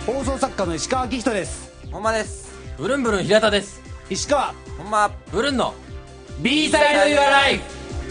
放送作家の石川明人です。 ほんまです。 ブルンブルン平田です。 石川ほんまブルンの B サイド Your Life。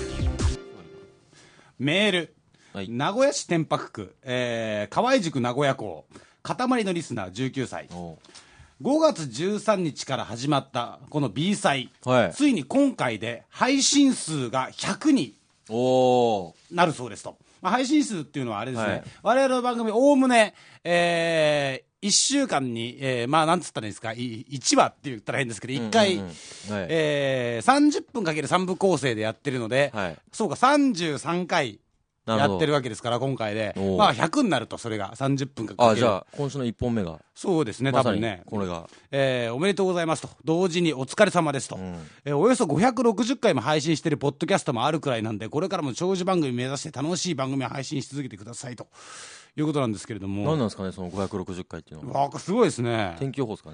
メール、 はい、 名古屋市天白区、河合塾名古屋校塊のリスナー19歳。5月13日から始まったこの B 祭、 はい、 ついに今回で配信数が100になるそうですと。配信数っていうのはあれですね、はい、我々の番組おおむね、1週間に、なんつったらいいですか、1話って言ったら変ですけど、1回、30分かける3部構成でやってるので、はい、そうか、33回やってるわけですから、今回で、100になると、それが30分かける。 じゃあ、今週の1本目が。 そうですね、多分ね。 これが。 おめでとうございますと。同時にお疲れ様ですと。およそ560回も配信してるポッドキャストもあるくらいなんで、これからも長寿番組目指して楽しい番組を配信し続けてくださいということなんですけれども。 何なんですかね、その560回っていうのは。 すごいですね。 天気予報ですかね。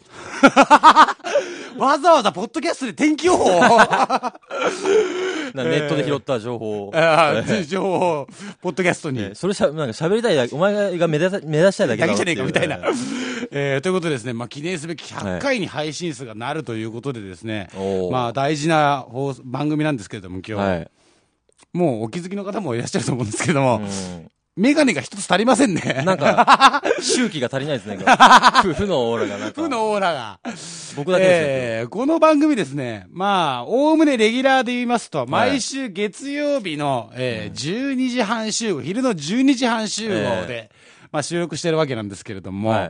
わざわざポッドキャストで天気予報ネットで拾った情報を、 情報をポッドキャストに、 それなんか喋りたいだけ、お前が目指したいだけだけじゃねえかみたいな、ということでですね、記念すべき100回に配信数がなるということでですね、大事な番組なんですけれども、今日、もうお気づきの方もいらっしゃると思うんですけれども、メガネが一つ足りませんね。 なんか、周期が足りないですね。負のオーラがなんか。 負のオーラが。 僕だけですよ。 この番組ですね、おおむねレギュラーで言いますと、毎週月曜日の、12時半集合、昼の12時半集合で、収録してるわけなんですけれども、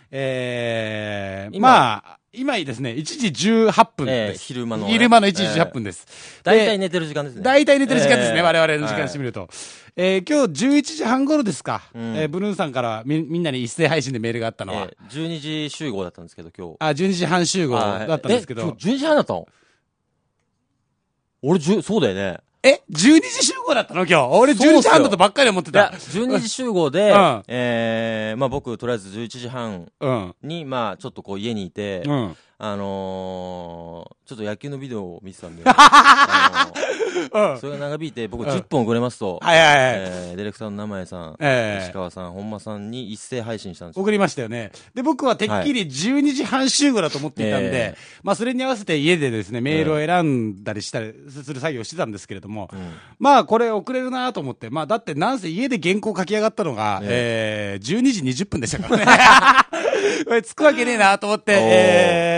今ですね、1時18分です。 昼間の 1時18分です。 大体寝てる時間ですね。 大体寝てる時間ですね、我々の時間にしてみると。今日11時半頃ですか、ブルーンさんからみんなに一斉配信でメールがあったのは。 12時集合だったんですけど、今日。 12時半集合だったんですけど。 今日12時半だったの？俺、そうだよね。 12時集合だったの今日。俺12時半だとばっかり思ってた。 いや、12時集合で、僕、とりあえず11時半に、ちょっとこう家にいて、ちょっと野球のビデオを見てたんで、それが長引いて、僕10分遅れますと、ディレクターの名前さん、石川さん、本間さんに一斉配信したんですよ。 送りましたよね。で、僕はてっきり12時半集合だと思っていたんで、それに合わせて家でですね、メールを選んだりする作業をしてたんですけれども、これ遅れるなと思って、だってなんせ家で原稿書き上がったのが、12時20分でしたからね。これつくわけねえなと思って、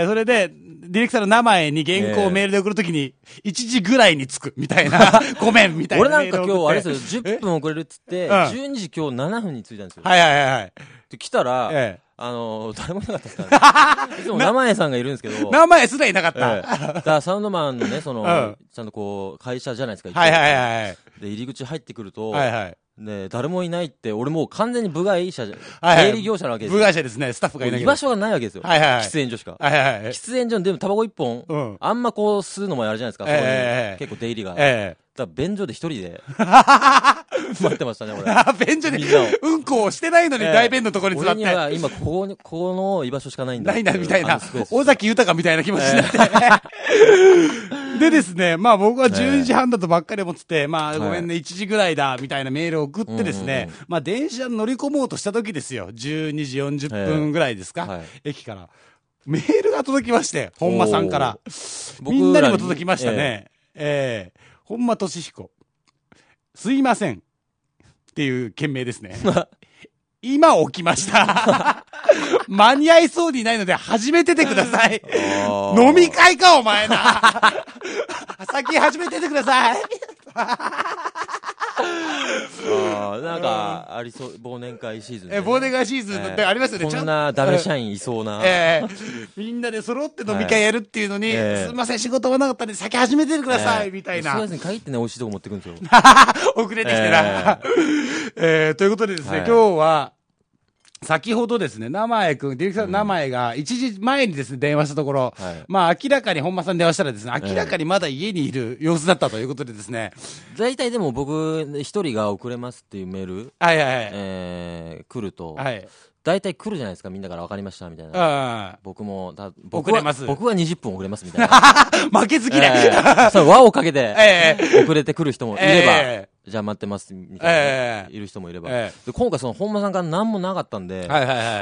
それで、ディレクターの名前に原稿をメールで送るときに、1時ぐらいに着くみたいな、ごめんみたいな。 俺なんか今日あれですよ、10分遅れるっつって、12時今日7分に着いたんですよ。で、来たら、誰もいなかったですからね。いつも名前さんがいるんですけど。 名前すらいなかった。 だからサウンドマンのね、ちゃんとこう、会社じゃないですか。で、入り口入ってくると、ね、誰もいないって、俺もう完全に部外者、営利業者なわけですよ。 部外者ですね、スタッフがいない居場所がないわけですよ。喫煙所しか。喫煙所でもタバコ1本、あんまこう吸うのもあれじゃないですか。結構出入りが。だから便所で一人で待ってましたね、俺。 便所でうんこをしてないのに大便のところに座って。 俺には今この居場所しかないんだ。 ないな、みたいな。尾崎豊みたいな気持ちになって。でですね、僕は12時半だとばっかり思ってて、ごめんね、1時ぐらいだ、みたいなメールを送ってですね、電車に乗り込もうとした時ですよ。12時40分ぐらいですか、駅から。メールが届きまして、本間さんから。みんなにも届きましたね。本間俊彦。すいません。っていう件名ですね。今起きました。間に合いそうにないので始めててください。飲み会かお前な。先始めててください。 なんかありそう、忘年会シーズン、 忘年会シーズンってありますよね。 こんなダメ社員いそうな、 みんなで揃って飲み会やるっていうのに、すいません仕事はなかったんで先始めててくださいみたいな。 そうですね、限ってね美味しいとこ持ってくるんですよ。 遅れてきてな。ということでですね、今日は先ほどですね、名前くん、ディレクターの名前が1時前にですね、電話したところ、明らかに本間さんに電話したらですね、明らかにまだ家にいる様子だったということでですね。 大体でも僕、一人が遅れますっていうメール、来ると、大体来るじゃないですか、みんなから分かりましたみたいな。僕も遅れます。 僕は20分遅れますみたいな。 負けず嫌い。 輪をかけて、遅れてくる人もいれば、じゃあ待ってますみたいな、いる人もいれば。で今回その本間さんから何もなかったんで、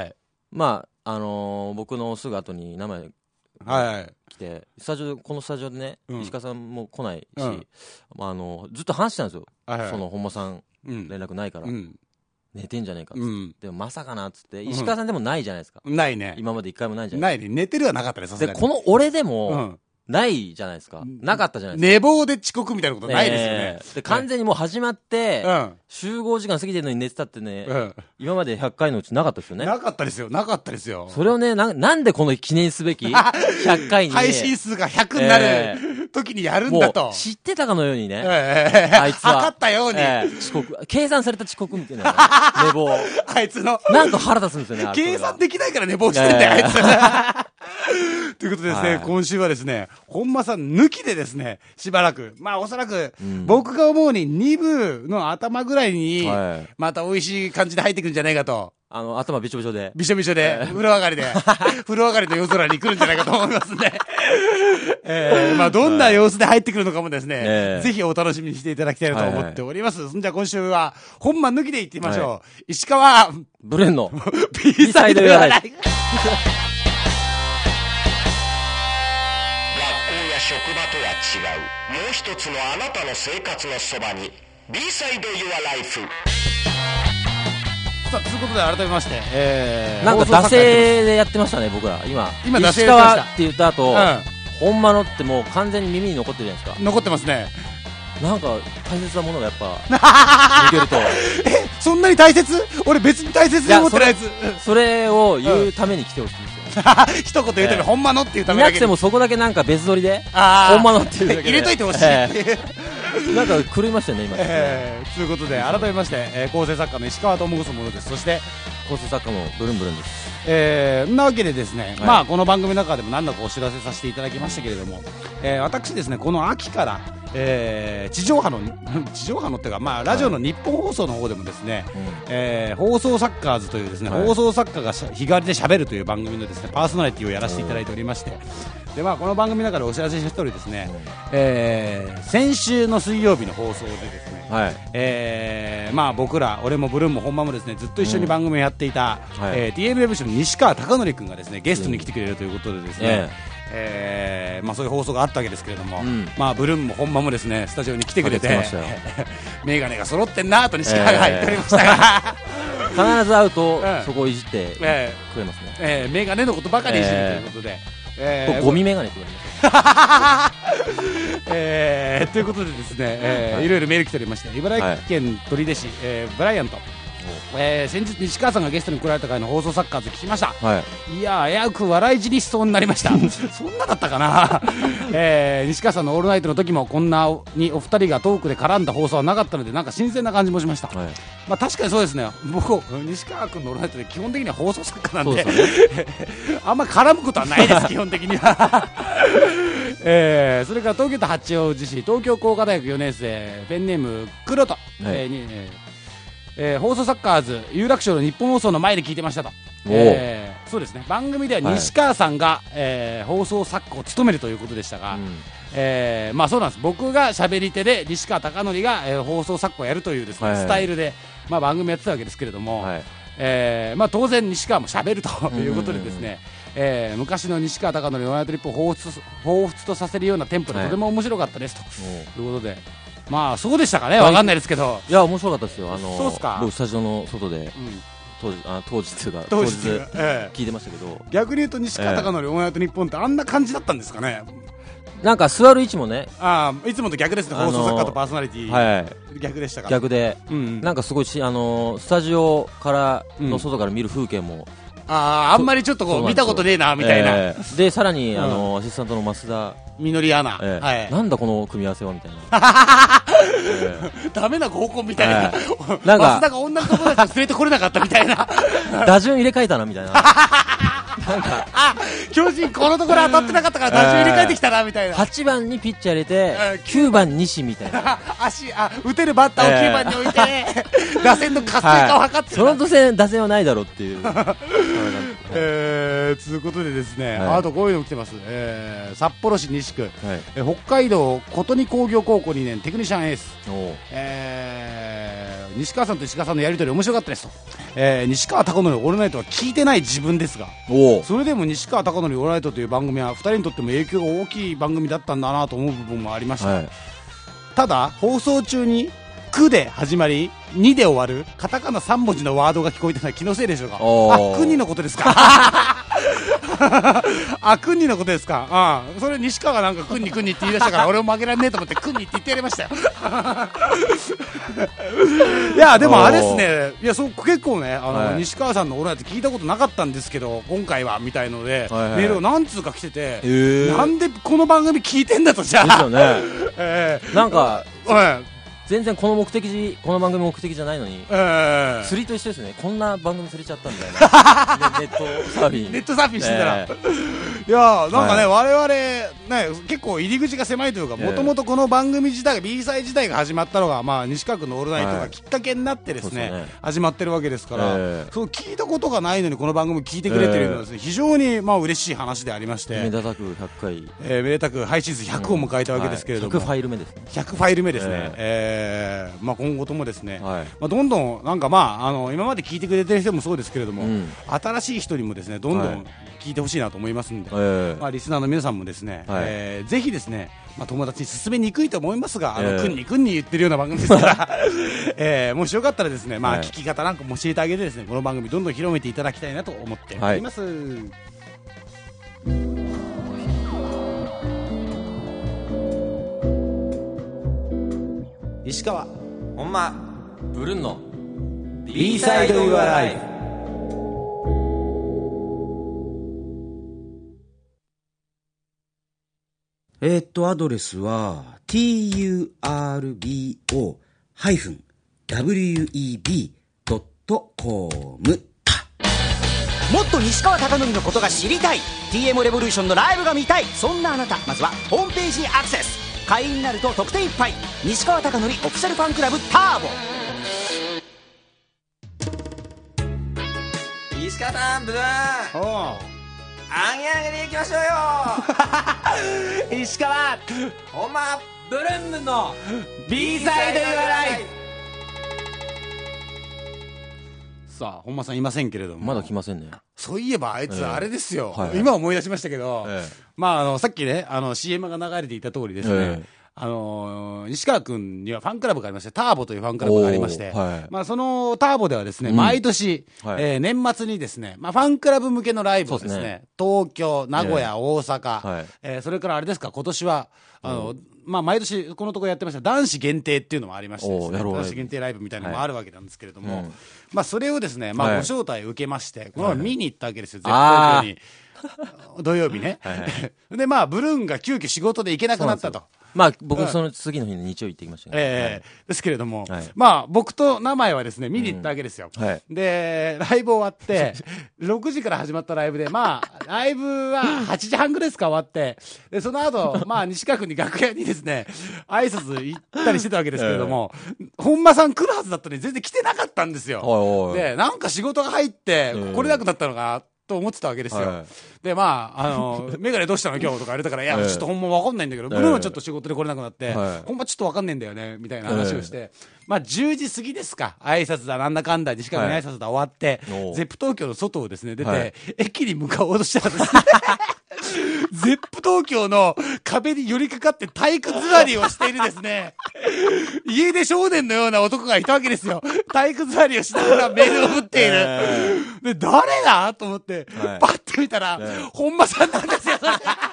まあ、僕のすぐ後に名前来て、このスタジオでね、石川さんも来ないし、ずっと話してたんですよ。その本間さん、連絡ないから。寝てんじゃねえかっつって、でもまさかなっつって、石川さんでもないじゃないですか。 ないね。 今まで一回もないじゃないですか。 ないね。寝てるはなかったね、さすがに。 で、この俺でも、ないじゃないですか。なかったじゃないですか。 寝坊で遅刻みたいなことないですよね。 で、完全にもう始まって、集合時間過ぎてるのに寝てたってね、今まで100回のうちなかったですよね。 なかったですよ。なかったですよ。 それをね、なんでこの記念すべき100回に。 配信数が100になる時にやるんだと。 知ってたかのようにね。あいつは。 測ったように。 遅刻。計算された遅刻みたいな。寝坊。 あいつの。 なんか腹立つんですよね。 計算できないから寝坊してんだよ、あいつ。ということでですね、今週はですね、本間さん抜きでですね、しばらく、まあおそらく、僕が思うに2部の頭ぐらいに、また美味しい感じで入ってくるんじゃないかと。 頭びちょびちょで。 びしょびしょで、風呂上がりで、風呂上がりの夜空に来るんじゃないかと思いますんで。まあどんな様子で入ってくるのかもですね、ぜひお楽しみにしていただきたいなと思っております。じゃあ今週は、本間抜きで行ってみましょう。石川、 ブレンの、 B サイドやない。 職場とは違うもう一つのあなたの生活のそばに B サイド Your Life。 さあということで改めまして、 なんか惰性でやってましたね僕ら今石川って言った後、本間のってもう完全に耳に残ってるじゃないですか。 残ってますね。 なんか大切なものがやっぱ抜けるとそんなに大切？俺別に大切に思ってないやつ。 それを言うために来てほしいんですよ。 一言言うために本間のっていうためだけに。 いなくてもそこだけなんか別撮りで本間のっていうだけで入れといてほしい。 なんか狂いましたよね今。 ということで改めまして、構成作家の石川智子ものです。そして構成作家のブルンブルンです。 そんなわけでですね、まあこの番組の中でも何度かお知らせさせていただきましたけれども、私ですねこの秋から、地上波のっていうか、まあラジオの日本放送の方でもですね、放送サッカーズというですね、放送作家が日替わりで喋るという番組のですねパーソナリティをやらせていただいておりまして、でまあこの番組の中でお知らせした通りですね、先週の水曜日の放送でですね、まあ僕ら俺もブルーンも本間もですねずっと一緒に番組をやっていた、TNF の西川貴教君がですねゲストに来てくれるということでですね、まあそういう放送があったわけですけれども、まあブルーンも本間もですねスタジオに来てくれてメガネが揃ってんなと西川が言っておりましたが、 必ず会うとそこをいじってくれますね。 メガネのことばかりいじるということで、 ゴミメガネって言われます。ということでですね、いろいろメール来ておりまして、茨城県取手市、ブライアント、先日西川さんがゲストに来られた回の放送サッカーズ聞きました。いや危うく笑い死にしそうになりました。そんなだったかな。西川さんのオールナイトの時もこんなにお二人がトークで絡んだ放送はなかったのでなんか新鮮な感じもしました。まあ確かにそうですね。僕西川君のオールナイトで基本的には放送作家なんで、あんま絡むことはないです基本的には。それから東京都八王子市東京工科大学4年生ペンネーム黒と、放送サッカーズ有楽町の日本放送の前で聞いてましたと。そうですね、番組では西川さんが、放送作家を務めるということでしたが、まあそうなんです。僕が喋り手で西川貴教が、放送作家をやるというですね、スタイルで、まあ、番組やってたわけですけれども、まあ当然西川も喋るということでですね、昔の西川貴教のオールナイトニッポンを彷彿とさせるようなテンポでとても面白かったですということで、まあそうでしたかね、わかんないですけど。 いや面白かったですよ。 そうですか。 僕スタジオの外で、当日聞いてましたけど、 逆に言うと西川貴教のオールナイトニッポンってあんな感じだったんですかね。 なんか座る位置もね、 いつもと逆ですね。放送作家とパーソナリティ、逆でしたから。 逆で、なんかすごいスタジオからの外から見る風景も、 あんまりちょっとこう見たことねえなみたいな。 でさらにアシスタントの増田みのりアナ、 なんだこの組み合わせはみたいな。 ダメな合コンみたいな。なんか増田が女の友達と連れてこれなかったみたいな。 打順入れ替えたなみたいな。 なんか巨人このところ当たってなかったから打順入れ替えてきたなみたいな。 8番にピッチャー入れて9番西みたいな。 打てるバッターを9番に置いて打線の活性化を図ってる。 その打線はないだろうっていう。 つうことでですね、あとこういうの来てます。札幌市西区、北海道琴似工業高校2年テクニシャンエース。西川さんと石川さんのやりとり面白かったですと。西川貴教のオールナイトは聞いてない自分ですが、それでも西川貴教のオールナイトという番組は2人にとっても影響が大きい番組だったんだなと思う部分もありました。ただ放送中にくで始まり2で終わるカタカナ3文字のワードが聞こえてない気のせいでしょうか。くにのことですか。くにのことですか。それ西川がなんかくにって言い出したから俺も負けられねえと思ってくにって言ってやりましたよ。いやでもあれですね、いや結構ね西川さんのオールナイト聞いたことなかったんですけど今回はみたいので、メールが何通か来てて、なんでこの番組聞いてんだと。じゃあですよね。 なんか全然この番組目的じゃないのに、釣りと一緒ですね。こんな番組釣れちゃったみたいな。ネットサーフィンしてたら、いやなんかね、我々ね結構入り口が狭いというか、もともとこの番組自体が B 祭自体が始まったのが西川君のオールナイトがきっかけになってですね、始まってるわけですから、そう聞いたことがないのにこの番組聞いてくれてるのはですね、非常に嬉しい話でありまして、めでたく100回、めでたく配信数100を迎えたわけですけれども、100ファイル目ですね。100ファイル目ですね。今後ともですね、どんどんなんか今まで聞いてくれてる人もそうですけれども、新しい人にもですねどんどん聞いてほしいなと思いますんで、リスナーの皆さんもですね、ぜひですね、友達に勧めにくいと思いますが、くんに言ってるような番組ですから、もしよかったらですね、聞き方なんかも教えてあげてですね、この番組どんどん広めていただきたいなと思っております。石川ほんまブルンの B サイドユアライフ。アドレスは turbo-web.com。 もっと西川貴教のことが知りたい、 TM レボリューションのライブが見たい、そんなあなた、まずはホームページにアクセス。会員になると特典いっぱい。西川貴教オフィシャルファンクラブターボ。 石川さん、ブルーン、あげでいきましょうよ。 石川ほんまブルーンの B サイドユアライフ。 さあ本間さんいませんけれども、 まだ来ませんね。 そういえばあいつあれですよ、今思い出しましたけど、さっきねCM が流れていた通りですね、西川君にはファンクラブがありまして、ターボというファンクラブがありまして、そのターボではですね、毎年、年末にですね、ファンクラブ向けのライブをですね、東京、名古屋、大阪、それからあれですか、今年は毎年このところやってました男子限定っていうのもありましてですね、男子限定ライブみたいなのもあるわけなんですけれども、それをですね、ご招待を受けまして、この見に行ったわけですよ、絶東京に。土曜日ね。で、ブルーンが急遽仕事で行けなくなったと。 僕その次の日の日曜行ってきましたね。 ですけれども、僕と名前はですね、見に行ったわけですよ。で、ライブ終わって、6時から始まったライブで、ライブは8時半ぐらいですか終わって、で、その後、西川君に楽屋にですね、挨拶行ったりしてたわけですけれども、本間さん来るはずだったのに全然来てなかったんですよ。で、なんか仕事が入って、来れなくなったのかなと思ってたわけですよ。で、メガネどうしたの今日とか言われたから、いや、ちょっとほんまわかんないんだけど、ブルーはちょっと仕事で来れなくなって、ほんまちょっとわかんないんだよね、みたいな話をして、10時過ぎですか、挨拶だ、なんだかんだ、西川に挨拶だ終わって、ゼップ東京の外をですね、出て、駅に向かおうとしたらですね、ゼップ東京の壁に寄りかかって体育座りをしているですね、家出少年のような男がいたわけですよ。体育座りをしながらメールを打っている。で、誰だと思って、パッて見たら、本間さんなんですよ、それ。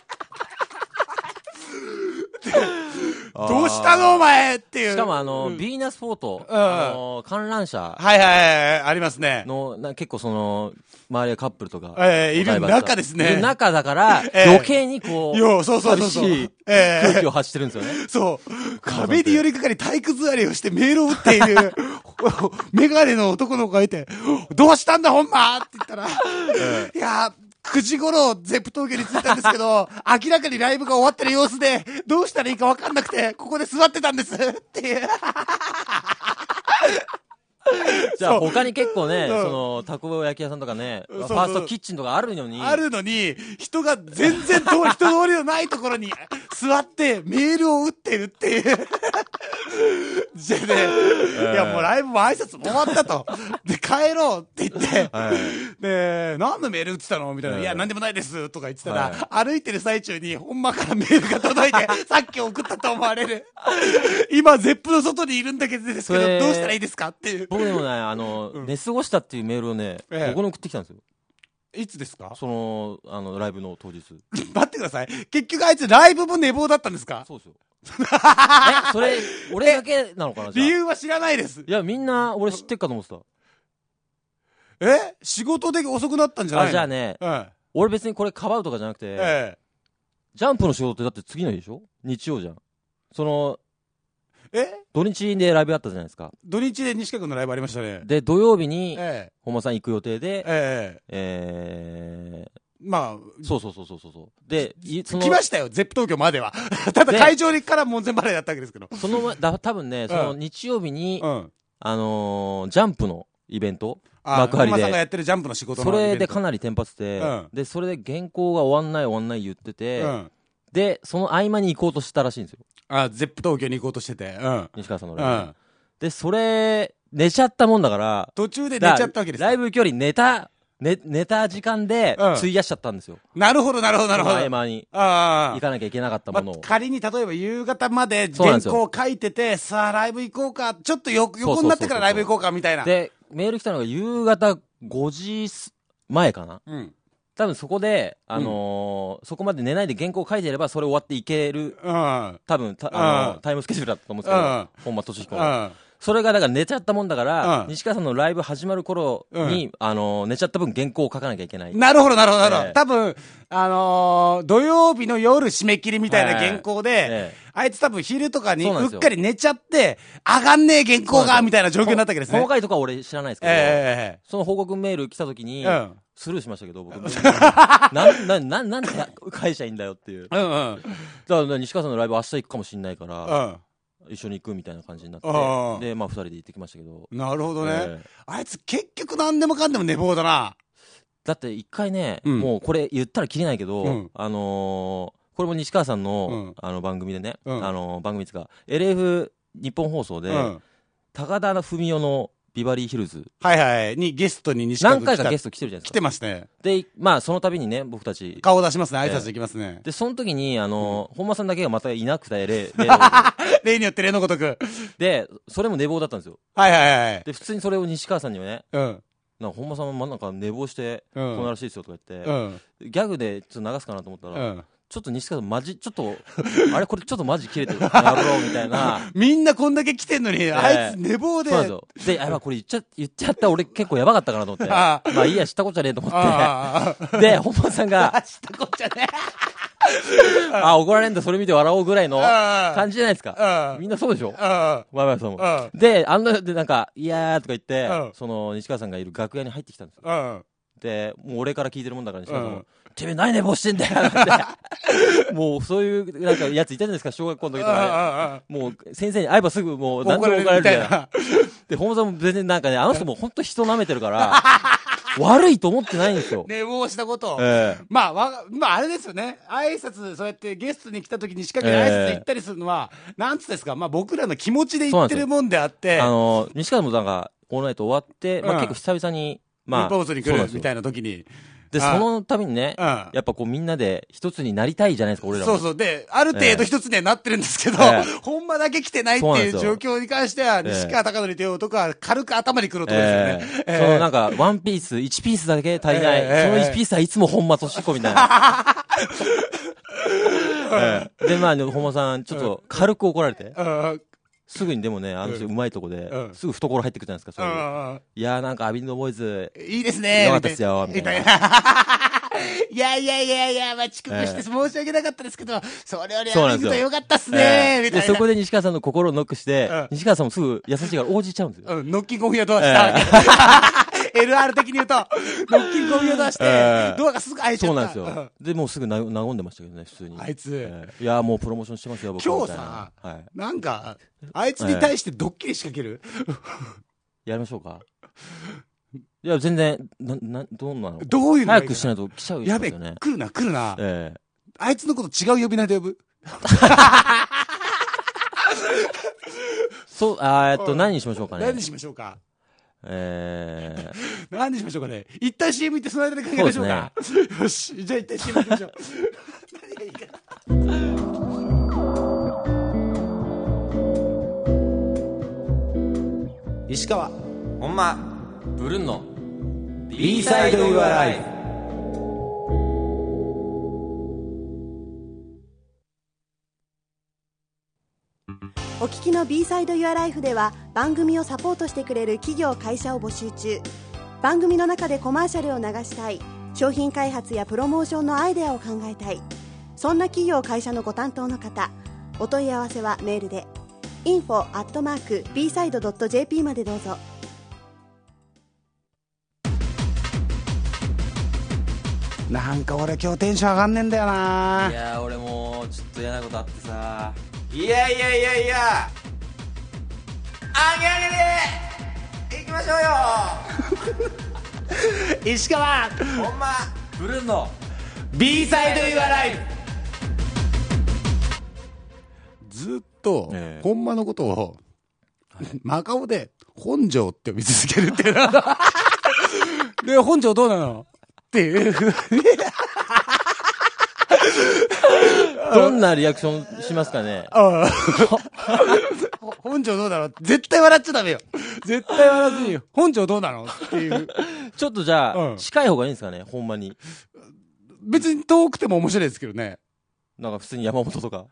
どうしたのお前っていう。 しかもヴィーナスフォート、観覧車。 ありますね。 結構周りはカップルとか。 いる中ですね。 いる中だから、余計に寂しい空気を発してるんですよね。 そう。壁に寄りかかり体育座りをしてメールを打っている、メガネの男の子がいて、どうしたんだほんまって言ったら、いや9時頃ゼップ東京に着いたんですけど、明らかにライブが終わってる様子で、どうしたらいいか分かんなくて、ここで座ってたんですっていう。 じじゃあ他に結構ね、たこ焼き屋さんとかね、ファーストキッチンとかあるのに。 あるのに、人が全然人通りのないところに座ってメールを打ってるっていう。じゃあね、いやもうライブも挨拶も終わったと。で、帰ろうって言って、で、何のメール打ってたのみたいな。いや、何でもないです。とか言ってたら、歩いてる最中に、ほんまからメールが届いて、さっき送ったと思われる。今、ゼップの外にいるんだけどですけど、どうしたらいいですかっていう。 僕でもね、寝過ごしたっていうメールをね、僕に送ってきたんですよ。 いつですか？ ライブの当日。 待ってください。結局あいつライブも寝坊だったんですか？ そうですよ。それ、俺だけなのかな？ 理由は知らないです。 いや、みんな、俺知ってっかと思ってた。 仕事で遅くなったんじゃないの？ じゃあね、俺別にこれかばうとかじゃなくて、ジャンプの仕事ってだって次の日でしょ？日曜じゃん。土日でライブあったじゃないですか。 土日で西川君のライブありましたね。 で、土曜日に、本間さん行く予定で、 まあ。 そう。で、 来ましたよ、ゼップ東京までは。ただ会場から門前払いだったわけですけど。 多分ね、日曜日に、ジャンプのイベント幕張で。 本間さんがやってるジャンプの仕事のそれでかなりテンパってて、で、それで原稿が終わんない言ってて、で、その合間に行こうとしたらしいんですよ。 ゼップ東京に行こうとしてて。 西川さんのライブ。で、それ、寝ちゃったもんだから、 途中で寝ちゃったわけです。 ライブ距離寝た時間で、費やしちゃったんですよ。 なるほど。 合間に。行かなきゃいけなかったものを。 仮に例えば夕方まで原稿を書いてて、さあライブ行こうか、ちょっと横になってからライブ行こうかみたいな。 で、メール来たのが夕方5時前かな。多分そこで、そこまで寝ないで原稿を書いてれば、それ終わっていける、多分、タイムスケジュールだったと思うんですけど、本間俊彦が。それがだから寝ちゃったもんだから、西川さんのライブ始まる頃に、寝ちゃった分原稿を書かなきゃいけない。 なるほど。多分、土曜日の夜締め切りみたいな原稿で、あいつ多分昼とかにうっかり寝ちゃって、上がんねえ原稿が、みたいな状況になったわけですね。 細かいとこは俺知らないですけど、その報告メール来た時に、スルーしましたけど、僕。なんで会社いいんだよっていう。だから西川さんのライブ明日行くかもしんないから、一緒に行くみたいな感じになって、で、まあ二人で行ってきましたけど。 なるほどね。あいつ結局何でもかんでも寝坊だな。 だって一回ね、もうこれ言ったら切れないけど、これも西川さんの、番組でね、番組ですが、LF 日本放送で、高田文夫のビバリーヒルズ。 にゲストに西川君何回かゲスト来てるじゃないですか。 来てますね。 で、まあその度にね、僕たち。 顔出しますね、挨拶できますね。 で、その時に、本間さんだけがまたいなくて、 例によって例のごとく。 で、それも寝坊だったんですよ。で、普通にそれを西川さんにはね、本間さんもなんか寝坊して、こうならしいですよとか言って、ギャグでちょっと流すかなと思ったら、ちょっと西川さんちょっと、あれこれちょっとマジ切れてる。やろうみたいな。 みんなこんだけ来てんのに、あいつ寝坊で。 そうなんですよ。で、これ言っちゃった俺結構やばかったかなと思って。まあいいや、知ったことじゃねえと思って。で、本間さんが、 知ったことじゃねえ。怒られんだ、それ見て笑おうぐらいの感じじゃないですか。みんなそうでしょワイワイさんも。で、でなんか、いやーとか言って、その西川さんがいる楽屋に入ってきたんですよ。で、もう俺から聞いてるもんだから西川さんも、てめえ何寝坊してんだよってもうそういうなんかやついたじゃないですか、小学校の時とかね。もう先生に会えばすぐもう何でも怒られるみたいな。で、本間さんも全然なんかね、あの人も本当人舐めてるから、悪いと思ってないんですよ。 寝坊したことを。まああれですよね。挨拶、そうやってゲストに来た時に仕掛けに挨拶行ったりするのは、なんつうんですか、まあ僕らの気持ちで言ってるもんであって。 西川もなんか、オールナイト終わって、まあ結構久々に、まあ。 日本放送に来るみたいな時に。 で、そのためにね、やっぱこうみんなで一つになりたいじゃないですか、俺らも。 そう。で、ある程度一つにはなってるんですけど、ほんまだけ来てないっていう状況に関しては、西川貴教っていう男は軽く頭に来るところですよね。 そのなんか、ワンピース、1ピースだけ足りない。その1ピースはいつも本間俊彦みたいな。で、まあ、本間さん、ちょっと軽く怒られて。すぐにでもね、あの人うまいとこで、すぐ懐入ってくるじゃないですか、そういう。いやーなんかアビンドボーイズ。 いいですね。 よかったですよ、みたいな。 いや、遅刻して申し訳なかったですけど、それよりアビンドよかったっすね、みたいな。 そこで西川さんの心をノックして、西川さんもすぐ優しいから応じちゃうんですよ。 ノッキングオフィアドアした。LR 的に言うと、ノッキングオフィアドアして、ドアがすぐ開いちゃった。 そうなんですよ。で、もうすぐ和んでましたけどね、普通に。 あいつ。 いや、もうプロモーションしてますよ、僕。 今日さ、なんか、あいつに対してドッキリ仕掛ける？ やりましょうか。 いや、全然、どうなの？ どういうの早くしないと来ちゃうよね。 やべ、来るな。あいつのこと違う呼び名で呼ぶ。 そう、何にしましょうかね。 何にしましょうか。何にしましょうかね。一旦 CM 行ってその間で考えましょうか。よし。じゃあ一旦 CM 行きましょう。何がいいかな。 石川、ほんま、 ブルンの B サイド Your Life。 お聞きの B サイド Your Life では番組をサポートしてくれる企業会社を募集中。番組の中でコマーシャルを流したい、商品開発やプロモーションのアイデアを考えたい、そんな企業会社のご担当の方、お問い合わせはメールで info@bside.jp までどうぞ。 なんか俺今日テンション上がんねんだよな。 いやー、俺もうちょっと嫌なことあってさ。 いや、あげあげで行きましょうよ。 石川、 ほんま、 ブルンの B サイド Your Life。 ずっと、ほんまのことを、真顔で本庄って呼び続けるっていうの。で、本庄どうなのっていうふうに。 どんなリアクションしますかね。 本庄どうなの？絶対笑っちゃダメよ。絶対笑わずによ。本庄どうなのっていう。 ちょっとじゃあ、近い方がいいんですかね、ほんまに。 別に遠くても面白いですけどね。 なんか普通に山本とか。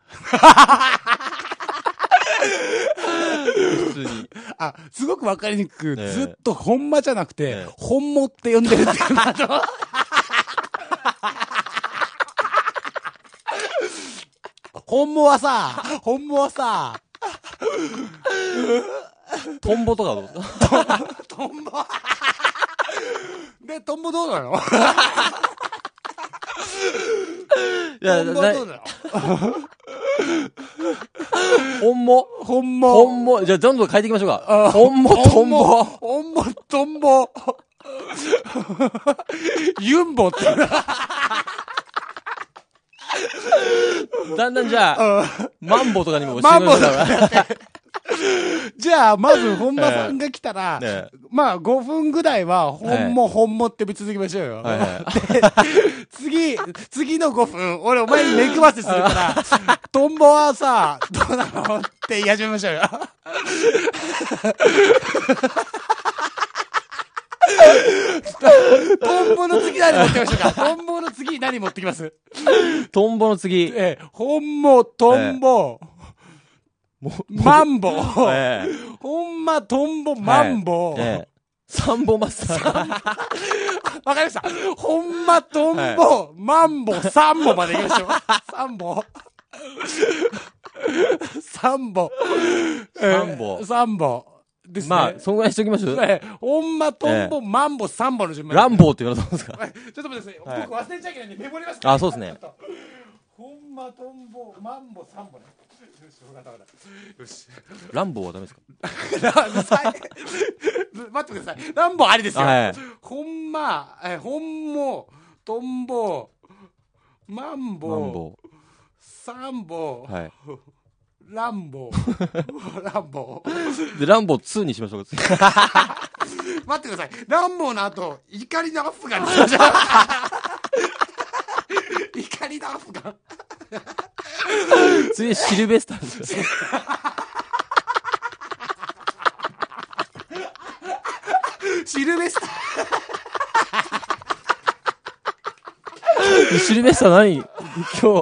普通に。 あ、すごくわかりにくく、ずっとほんまじゃなくて、本もって呼んでるっていうのと。本もはさ、 トンボとかどうトンボで、トンボどうなの？ いや、 トンボどうなの？ 本も。じゃあどんどん変えていきましょうか。本も、トンボ。 ユンボって。 だんだんじゃあ、マンボとかにもしてみましょうか。 じゃあ、まず、本間さんが来たら、まあ、5分ぐらいは、本もって呼び続けましょうよ。次の5分、俺お前に目配せするから、トンボはさ、どうなのって言い始めましょうよ。トンボの次何持ってきましょうか。トンボの次何持ってきます？ トンボの次。 本も、トンボ。マンボ。ほんま、トンボ、マンボ。 サンボマスター。 わかりました。ほんま、トンボ、マンボ、サンボまで行きましょう。サンボ。ですね。 まあ、そんぐらいしときましょう。 ほんま、トンボ、マンボ、サンボの順番。 ランボーって言われたんですか？ ちょっと待ってください。僕忘れちゃいけないんで、メモります。 あ、そうですね。 ほんま、トンボ、マンボ、サンボね。よし。 ランボーはダメですか？ 待ってください。ランボーありですよ。ほんま、ほんも、トンボ、マンボ、サンボ、ランボで、ランボー2にしましょうか。 待ってください。ランボーの後、怒りのアフガンにしましょう。怒りのアフガン。 次、シルベスターですよ。 シルベスター。 シルベスター何今日。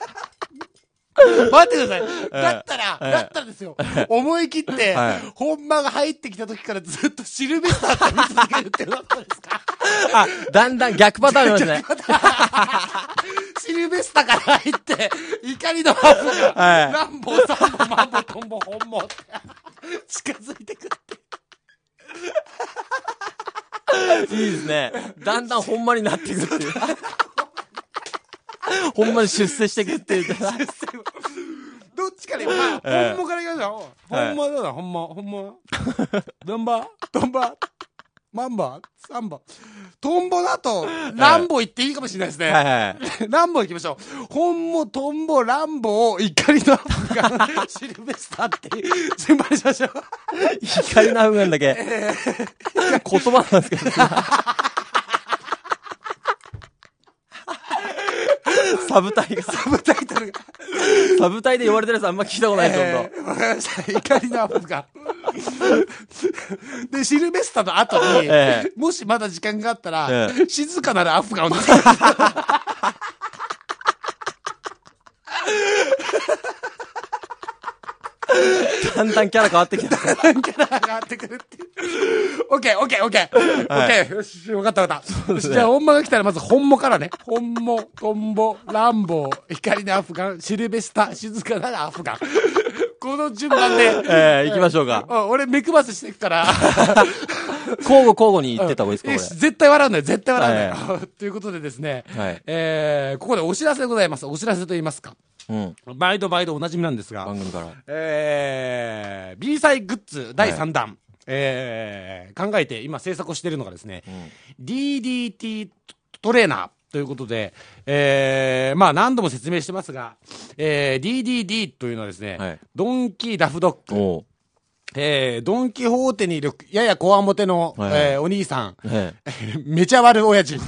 待ってください。だったらですよ。思い切って、本間が入ってきた時からずっとシルベスターって見続けるっていうのはどうですか？ あ、だんだん逆パターンありますね。 シルベスタから入って、怒りのハーフが、ランボー、サンボ、マンボ、トンボ、本もって近づいてくって。 いいですね。だんだんほんまになっていくっていう。ほんまに出世していくっていう。 どっちから言う？まあ、本もから言うよ。本もどうだ、本も。トンボマンボ、サンボ。トンボだと、ランボ言っていいかもしれないですね。 はいはい。 ランボ行きましょう。ホンモ、トンボ、ランボを怒りのアフガン、シルベスターって順番にしましょう。 怒りのアフガンだけ。言葉なんですけど。サブタイトルが。サブタイで言われてるやつあんま聞いたことないです、 わかりました。怒りのアフガン。で、シルベスタの後に、もしまだ時間があったら、静かなるアフガンをだんだんキャラ変わってきた。 キャラが変わってくるっていう。オッケー。よし、よかった。じゃあ、本間が来たらまず本モからね。本モ、トンボ、ランボー、光のアフガン、シルベスタ、静かなるアフガン。この順番で。 行きましょうか。 俺、目配せしていくから。 交互に言ってた方がいいですか、これ。 絶対笑うんだよ。ということでですね。ここでお知らせでございます。お知らせと言いますか。毎度おなじみなんですが。 番組から。 B サイグッズ第3弾。考えて今制作をしているのがですね、DDT トレーナーということで、まあ何度も説明してますが、DDD というのはですね、ドンキーダフドッグ。ドンキホーテにいるややこわもての、お兄さん、めちゃ悪親父。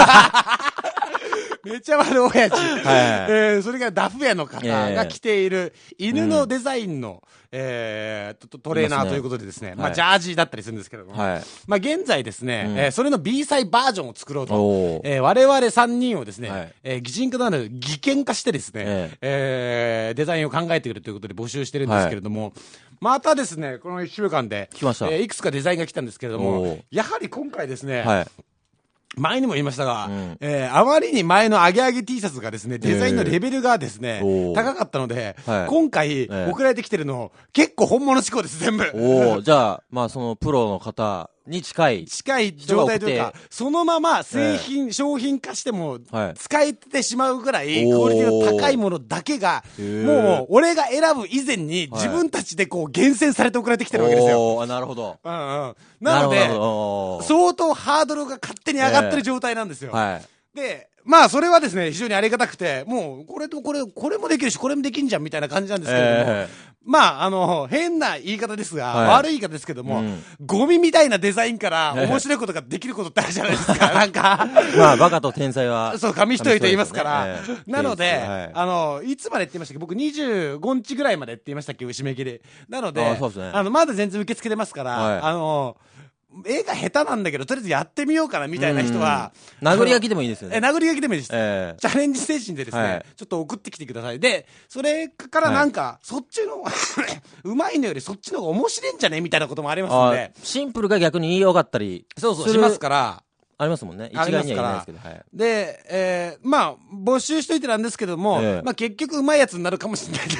めちゃ悪親父。それがダフ屋の方が着ている犬のデザインの、トレーナーということでですね、まあジャージだったりするんですけども、まあ現在ですね、それの B サイバージョンを作ろうと、我々3人をですね、擬人化となる擬犬化してですね、デザインを考えてくるということで募集してるんですけれども、またですね、この1週間で、いくつかデザインが来たんですけれども、やはり今回ですね、前にも言いましたが、あまりに前のアゲアゲ T シャツがですね、デザインのレベルがですね、高かったので、今回送られてきてるの、結構本物志向です、全部。 じゃあ、まあそのプロの方に近い状態というか、そのまま商品化しても、使えてしまうぐらい、クオリティの高いものだけが、もう、俺が選ぶ以前に自分たちでこう厳選されて送られてきてるわけですよ。 なるほど。 なので、相当ハードルが勝手に上がってる状態なんですよ。で、まあ、それはですね、非常にありがたくて、もう、これもできるし、これもできんじゃん、みたいな感じなんですけれども、まあ、変な言い方ですが、悪い言い方ですけども、ゴミみたいなデザインから面白いことができることってあるじゃないですか、なんか。 まあ、バカと天才は。 そう、紙一重と言いますから。なので、いつまでって言いましたっけ？僕25日ぐらいまでって言いましたっけ？締め切り。なので、まだ全然受け付けてますから、絵が下手なんだけど、とりあえずやってみようかなみたいな人は。 殴り書きでもいいですよね。 殴り書きでもいいです。チャレンジ精神でですね、ちょっと送ってきてください。で、それからなんか、そっちの、うまいのよりそっちの方が面白いんじゃねみたいなこともありますんで。 シンプルが逆に言いよかったり。 そうしますから。 ありますもんね。一概には言えないですけど。 で、まあ、募集しといてなんですけども、まあ結局うまいやつになるかもしれないです。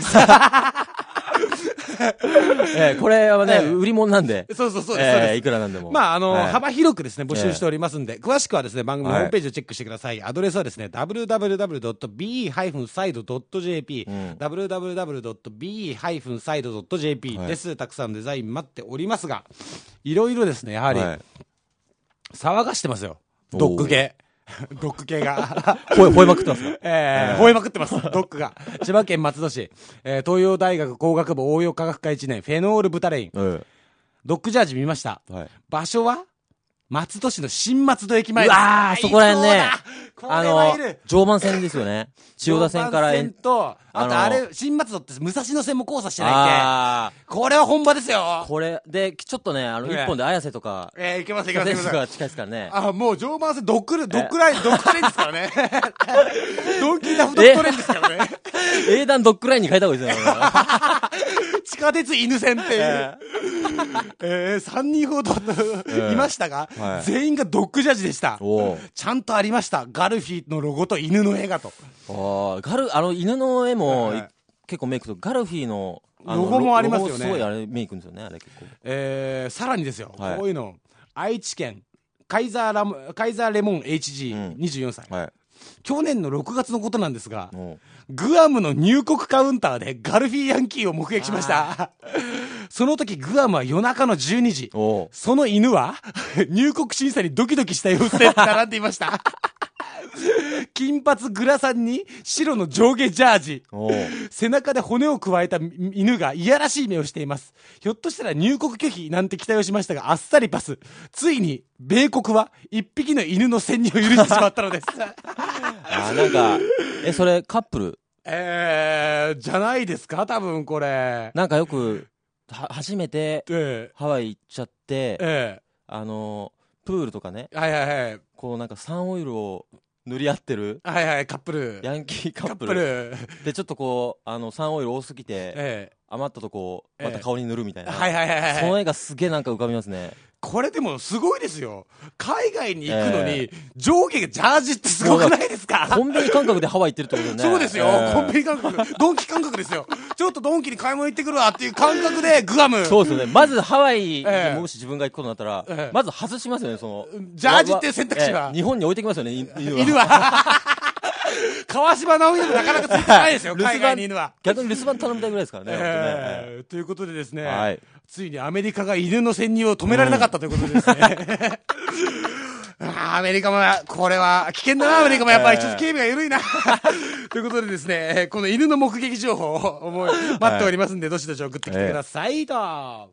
これはね、売り物なんで。 そうです。 いくらなんでも。 まあ、幅広くですね、募集しておりますんで、詳しくはですね、番組ホームページをチェックしてください。アドレスはですね、www.be-side.jp、www.be-side.jp です。たくさんデザイン待っておりますが、いろいろですね、やはり、騒がしてますよ。ドッグ系。ドッグ系が。 吠えまくってますか？ 吠えまくってます、ドッグが。千葉県松戸市、東洋大学工学部応用科学科1年、フェノールブタレイン。ドッグジャージ見ました。場所は松戸市の新松戸駅前です。 そこら辺ね。常磐線ですよね。千代田線から常磐線と、あと新松戸って武蔵野線も交差してないっけ？これは本場ですよ。 これ、で、ちょっとね、一本で綾瀬とか。 行けます。 近いですからね。 もう常磐線ドッグレーンですからね。ドンキーダフドッグレーンですからね。 英断ドッグラインに変えた方がいいですよね。 地下鉄犬線っていう。3人ほどいましたが、全員がドッグジャージでした。ちゃんとありました。ガルフィーのロゴと犬の絵がと。 犬の絵も結構メイクと、ガルフィーのロゴもありますよね。 すごいメイクですよね、あれ結構。 さらにですよ、こういうの、愛知県、カイザーレモン HG24 歳。去年の6月のことなんですが、グアムの入国カウンターでガルフィーヤンキーを目撃しました。 その時グアムは夜中の12時。その犬は入国審査にドキドキした様子で並んでいました。金髪グラサンに白の上下ジャージ。背中で骨を加えた犬がいやらしい目をしています。ひょっとしたら入国拒否なんて期待をしましたが、あっさりパス。ついに、米国は一匹の犬の潜入を許してしまったのです。 なんか、それカップルじゃないですか多分これ。 なんかよく、初めて、ハワイ行っちゃって、プールとかね。 はいはいはい。 こうなんかサンオイルを塗り合ってる。 はいはい、カップル。 ヤンキーカップル。で、ちょっとこう、サンオイル多すぎて、余ったとこ、また顔に塗るみたいな。 はいはいはいはい。 その絵がすげえなんか浮かびますね。 これでもすごいですよ。海外に行くのに、上下がジャージってすごくないですか？ コンビニ感覚でハワイ行ってるってことね。 そうですよ。コンビニ感覚。ドンキ感覚ですよ。ちょっとドンキに買い物行ってくるわっていう感覚でグアム。 そうですよね。まずハワイ、もし自分が行くことになったら、まず外しますよね、その。 ジャージっていう選択肢は。 日本に置いてきますよね、犬は。川島直美でもなかなかついてないですよ、海外に犬は。 逆に留守番頼みたいぐらいですからね。ということでですね、ついにアメリカが犬の潜入を止められなかったということでですね。アメリカも、これは危険だな、アメリカもやっぱりちょっと警備が緩いな。ということでですね、この犬の目撃情報を待っておりますんで、どしどし送ってきてくださいと。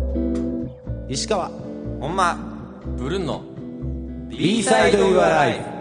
石川、ほんま、 ブルンの B サイドユアライフ。